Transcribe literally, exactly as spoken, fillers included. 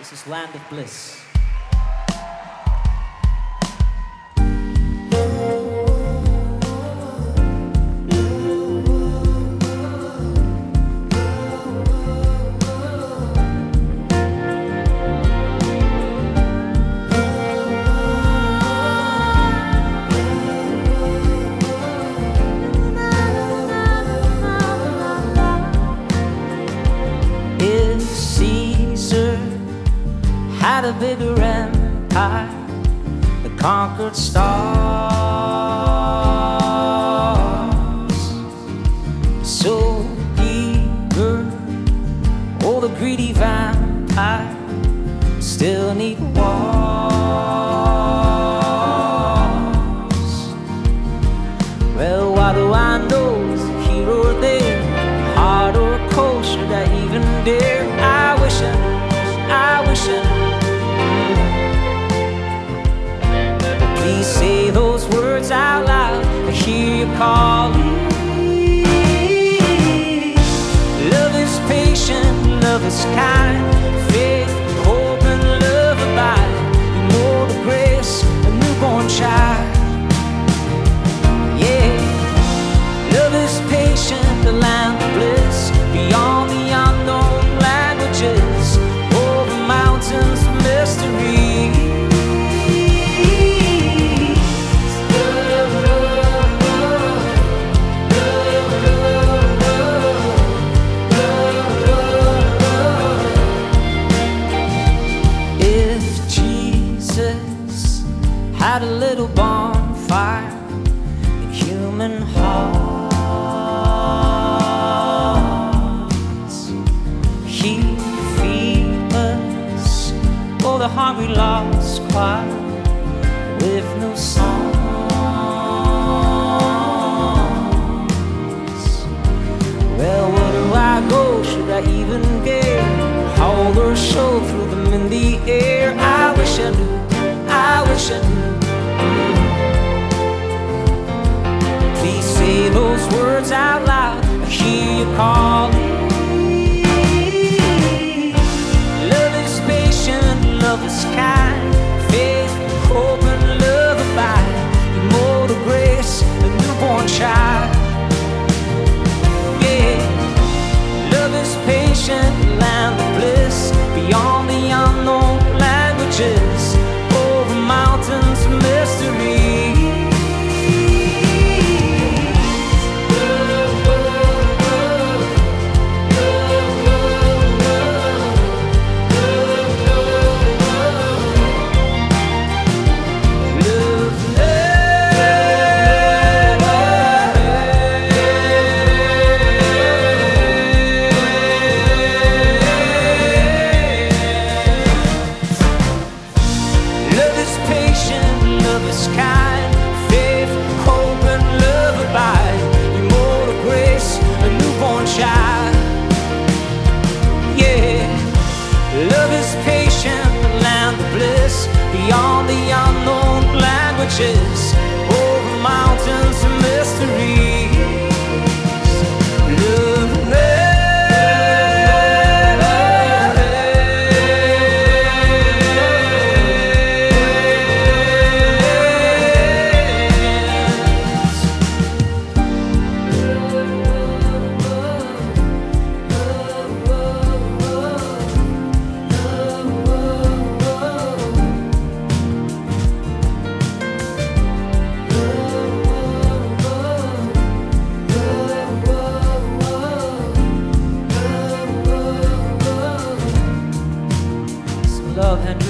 This is Land of Bliss. If Caesar had a bigger empire that conquered stars, so eager, oh, the greedy vampire still need walls. Well, why do I know is a hero there, hard or cold, should I even dare? I wish I knew, I wish I knew. Please say those words out loud, I hear you calling. Love is patient, love is kind, faith, hope and love abide. You know the grace, a newborn child. Yeah, love is patient, the land of bliss, beyond the unknown languages, over mountains of mystery. Had a little bonfire in human hearts, he'd feed us, oh, the hungry lost choir with no songs. Well, where do I go? Should I even dare hold or show through them in the air? I wish I knew, I wish I knew. Please say those words out loud, I hear you calling. Love is patient, love is kind, faith, hope and love abide. You know the grace, a newborn child. Yeah, love is patient, land of bliss, beyond the unknown languages, over mountains of mystery. Beyond the unknown languages, over mountains of mysteries. Love, love, Hendrik.